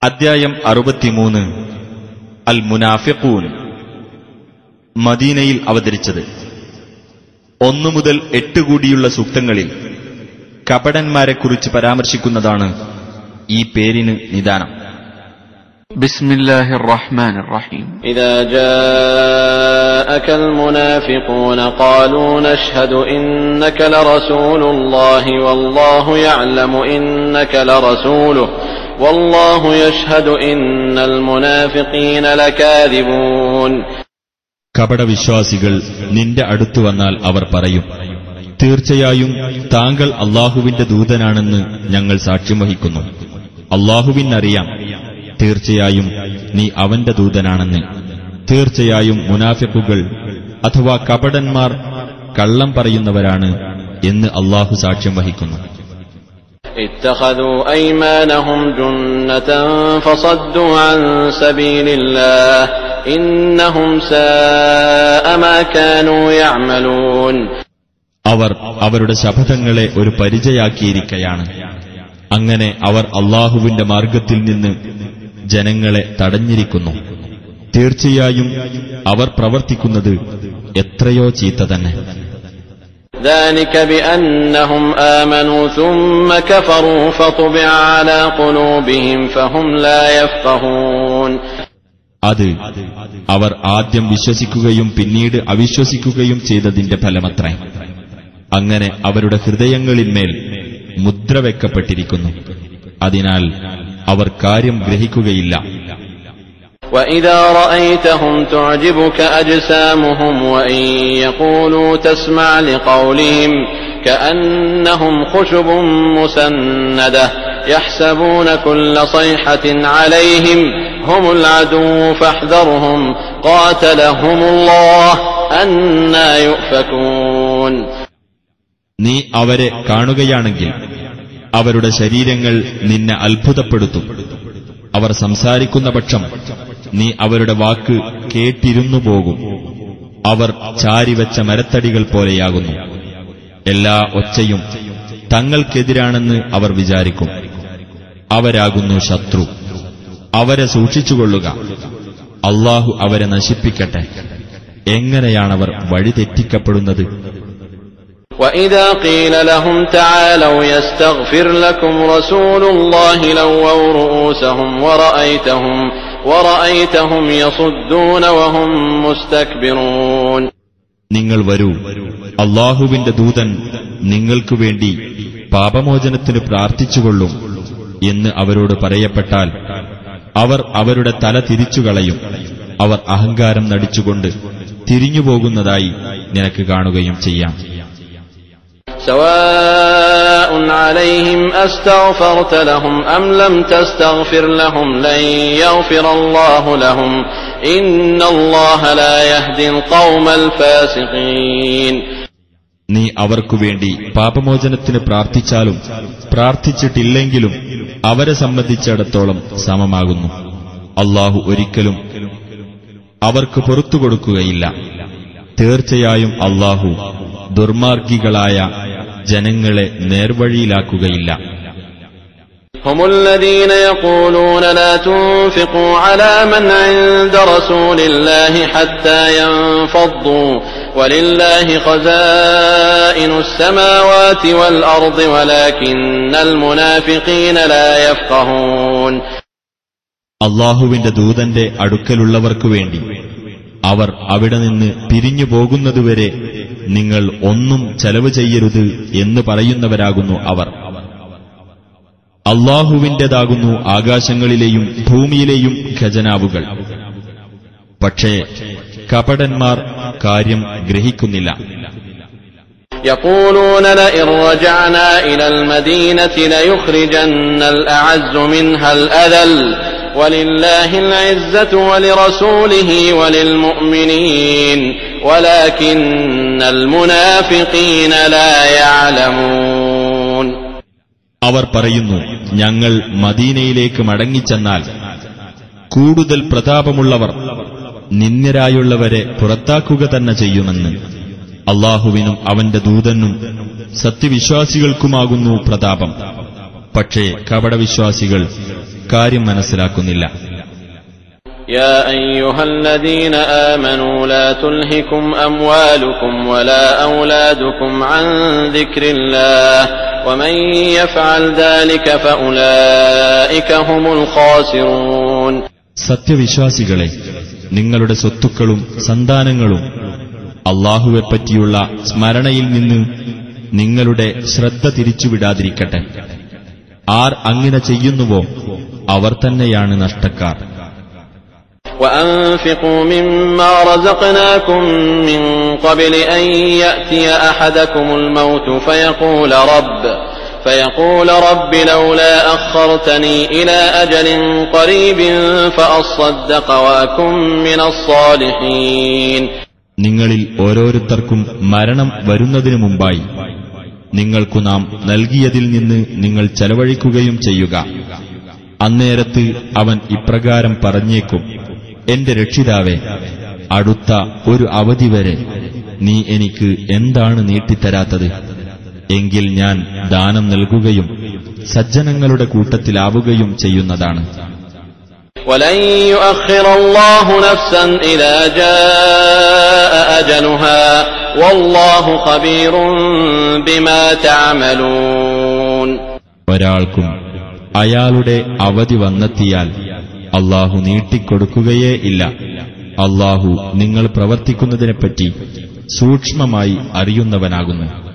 അദ്ധ്യായം 63 അൽ മുനാഫിഖൂൻ. മദീനയിൽ അവതരിച്ചത്. 1 മുതൽ 8 കൂടിയുള്ള സൂക്തങ്ങളിൽ കപടന്മാരെക്കുറിച്ച് പരാമർശിക്കുന്നതാണ് ഈ പേരിന് നിദാനം. ബിസ്മില്ലാഹിർ റഹ്മാനിർ റഹീം. ഇദാ ജാഅകൽ മുനാഫിഖൂന ഖാലൂ നശ്ഹദു ഇന്നക ലറസൂലുള്ളാഹി വല്ലാഹു യഅലമു ഇന്നക ലറസൂലുഹു വല്ലാഹു യശ്ഹദു ഇന്നൽ മുനാഫിഖീന ലകാദിബൂൻ. കപടവിശ്വാസികൾ നിന്റെ അടുത്തു വന്നാൽ അവർ പറയും, തീർച്ചയായും താങ്കൾ അല്ലാഹുവിന്റെ ദൂതനാണെന്ന് ഞങ്ങൾ സാക്ഷ്യം വഹിക്കുന്നു. അല്ലാഹുവിനറിയാം, തീർച്ചയായും നീ അവന്റെ ദൂതനാണെന്ന്. തീർച്ചയായും മുനാഫിഖുകൾ അഥവാ കപടന്മാർ കള്ളം പറയുന്നവരാണ് എന്ന് അല്ലാഹു സാക്ഷ്യം വഹിക്കുന്നു. ഇത്തഖദൂ അയ്മാനഹും ജുന്നതൻ ഫസദ്ദൂ അൻ സബീലില്ലാഹ് ഇന്നഹും സാഅ മാ കാനൂ യഅമലൂൻ. അവർ അവരുടെ ശപഥങ്ങളെ ഒരു പരിചയാക്കിയിരിക്കയാണ്. അങ്ങനെ അവർ അല്ലാഹുവിന്റെ മാർഗത്തിൽ നിന്ന് ജനങ്ങളെ തടഞ്ഞിരിക്കുന്നു. തീർച്ചയായും അവർ പ്രവർത്തിക്കുന്നത് എത്രയോ ചീത്ത തന്നെ. ذلك بأنهم آمنوا ثم كفروا فطبع على قلوبهم فهم لا يفقهون. അത് അവർ ആദ്യം വിശ്വസിക്കുകയും പിന്നീട് അവിശ്വസിക്കുകയും ചെയ്തതിന്റെ ഫലമത്രേ. അങ്ങനെ അവരുടെ ഹൃദയങ്ങളിന്മേൽ മുദ്ര വെക്കപ്പെട്ടിരിക്കുന്നു. അതിനാൽ അവർ കാര്യം ഗ്രഹിക്കുകയില്ല. وَإِذَا رَأَيْتَهُمْ تُعْجِبُكَ أَجْسَامُهُمْ وَإِنْ يَقُولُوا تَسْمَعْ لِقَوْلِهِمْ كَأَنَّهُمْ خُشُبٌ مُّسَنَّدَةٌ يَحْسَبُونَ كُلَّ صَيْحَةٍ عَلَيْهِمْ هُمُ الْعَدُوُّ فَاحْذَرْهُمْ قَاتَلَهُمُ اللَّهُ أَنَّى يُؤْفَكُونَ. നീ അവരെ കാണുകയാണെങ്കിൽ അവരുടെ ശരീരങ്ങൾ നിന്നെ അത്ഭുതപ്പെടുത്തും. അവർ സംസാരിക്കുന്ന പക്ഷം നീ അവരുടെ വാക്ക് കേട്ടിരുന്നു പോകും. അവർ ചാരിവെച്ച മരത്തടികൾ പോലെയാകുന്നു. എല്ലാ ഒച്ചയും തങ്ങൾക്കെതിരാണെന്ന് അവർ വിചാരിക്കും. അവരാകുന്നു ശത്രു. അവരെ സൂക്ഷിച്ചുകൊള്ളുക. അല്ലാഹു അവരെ നശിപ്പിക്കട്ടെ. എങ്ങനെയാണവർ വഴിതെറ്റിക്കപ്പെടുന്നത്? وَإِذَا قِيلَ لَهُمْ تَعَالَوْا يَسْتَغْفِرْ لَكُمْ رَسُولُ اللَّهِ لَوَّوْا رُءُوسَهُمْ وَرَأَيْتَهُمْ يَصُدُّونَ وَهُمْ مُسْتَكْبِرُونَ. നിങ്ങൾ വരൂ, അല്ലാഹുവിന്റെ ദൂതൻ നിങ്ങൾക്കു വേണ്ടി പാപമോചനത്തിന് പ്രാർത്ഥിച്ചുകൊള്ളും എന്ന് അവരോട് പറയപ്പെട്ടാൽ അവർ അവരുടെ തല തിരിച്ചുകളയും. അവർ അഹങ്കാരം നടിച്ചുകൊണ്ട് തിരിഞ്ഞുപോകുന്നതായി നിനക്ക് കാണുകയും ചെയ്യാം. سواء عليهم أستغفرت لهم أم لم تستغفر لهم لن يغفر الله لهم إن الله لا يهدي القوم الفاسقين. നീ അവർക്കുവേണ്ടി പാപമോചനത്തിന് പ്രാർത്ഥിച്ചാലും പ്രാർത്ഥിച്ചിട്ടില്ലെങ്കിലും അവരെ സംബന്ധിച്ചിടത്തോളം സമമാകുന്നു. അല്ലാഹു ഒരിക്കലും അവർക്ക് പുറത്തുകൊടുക്കുകയില്ല. തീർച്ചയായും അല്ലാഹു ദുർമാർഗികളായ ജനങ്ങളെ നേർവഴിയിലാക്കുകയില്ല. هم الذين يقولون لا تنفقوا على من عند رسول الله حتى ينفضوا ولله خزائن السماوات والأرض ولكن المنافقين لا يفقهون. അല്ലാഹുവിന്റെ ദൂതന്റെ അടുക്കലുള്ളവർക്കു വേണ്ടി അവർ അവിടെ നിന്ന് പിരിഞ്ഞു പോകുന്നതുവരെ നിങ്ങൾ ഒന്നും ചെലവ് ചെയ്യരുത് എന്ന് പറയുന്നവരാകുന്നു അവർ. അല്ലാഹുവിന്റേതാകുന്നു ആകാശങ്ങളിലെയും ഭൂമിയിലെയും ഖജനാവുകൾ. പക്ഷേ കപടന്മാർ കാര്യം ഗ്രഹിക്കുന്നില്ല. يقولون لئن رجعنا إلى المدينة ليخرجن الأعز منها الأذل ولله العزة ولرسوله وللمؤمنين ولكن المنافقين لا يعلمون. അവർ പറയുന്നു, ഞങ്ങൾ മദീനയിലേക്ക് മടങ്ങിച്ചെന്നാൽ കൂടുതൽ പ്രതാപമുള്ളവർ നിന്ദ്യരായുള്ളവരെ പുറത്താക്കുക തന്നെ ചെയ്യുമെന്ന്. അല്ലാഹുവിനും അവന്റെ ദൂതനും സത്യവിശ്വാസികൾക്കുമാകുന്നു പ്രതാപം. പക്ഷേ കപടവിശ്വാസികൾ കാര്യം മനസ്സിലാക്കുന്നില്ല. يا أيها الذين آمنوا لا تلهكم أموالكم ولا أولادكم عن ذكر الله ومن يفعل ذلك فأولئك هم الخاسرون. സത്യവിശ്വാസികളെ, നിങ്ങളുടെ സ്വത്തുക്കളും സന്താനങ്ങളും അല്ലാഹുവെപ്പറ്റിയുള്ള സ്മരണയിൽ നിന്ന് നിങ്ങളുടെ ശ്രദ്ധ തിരിച്ചുവിടാതിരിക്കട്ടെ. ആർ അങ്ങനെ ചെയ്യുന്നുവോ അവർ തന്നെയാണ് നഷ്ടക്കാർ. وأنفقوا مما رزقناكم من قبل أن يأتي أحدكم الموت فيقول رب لولا أخرتني إلى أجل قريب فأصدق وأكن من الصالحين. നിങ്ങളിൽ ഓരോരുത്തർക്കും മരണം വരുന്നതിനു മുമ്പായി നിങ്ങൾക്കു നാം നൽകിയതിൽ നിന്ന് നിങ്ങൾ ചെലവഴിക്കുകയും ചെയ്യുക. അന്നേരത്ത് അവൻ ഇപ്രകാരം പറഞ്ഞേക്കും, എന്റെ രക്ഷിതാവേ, അടുത്ത ഒരു അവധി വരെ നീ എനിക്ക് എന്താണ് നീട്ടിത്തരാത്തത്? എങ്കിൽ ഞാൻ ദാനം നൽകുകയും സജ്ജനങ്ങളുടെ കൂട്ടത്തിലാവുകയും ചെയ്യുന്നതാണ്. وَلَن يُؤَخِّرَ اللَّهُ نَفْسًا إِذَا جَاءَ أَجَلُهَا وَاللَّهُ خَبِيرٌ بِمَا تَعْمَلُونَ. ഒരാൾക്കും അയാളുടെ അവധി വന്നെത്തിയാൽ അല്ലാഹു നീട്ടിക്കൊടുക്കുകയേ ഇല്ല. അല്ലാഹു നിങ്ങൾ പ്രവർത്തിക്കുന്നതിനെപ്പറ്റി സൂക്ഷ്മമായി അറിയുന്നവനാകുന്നു.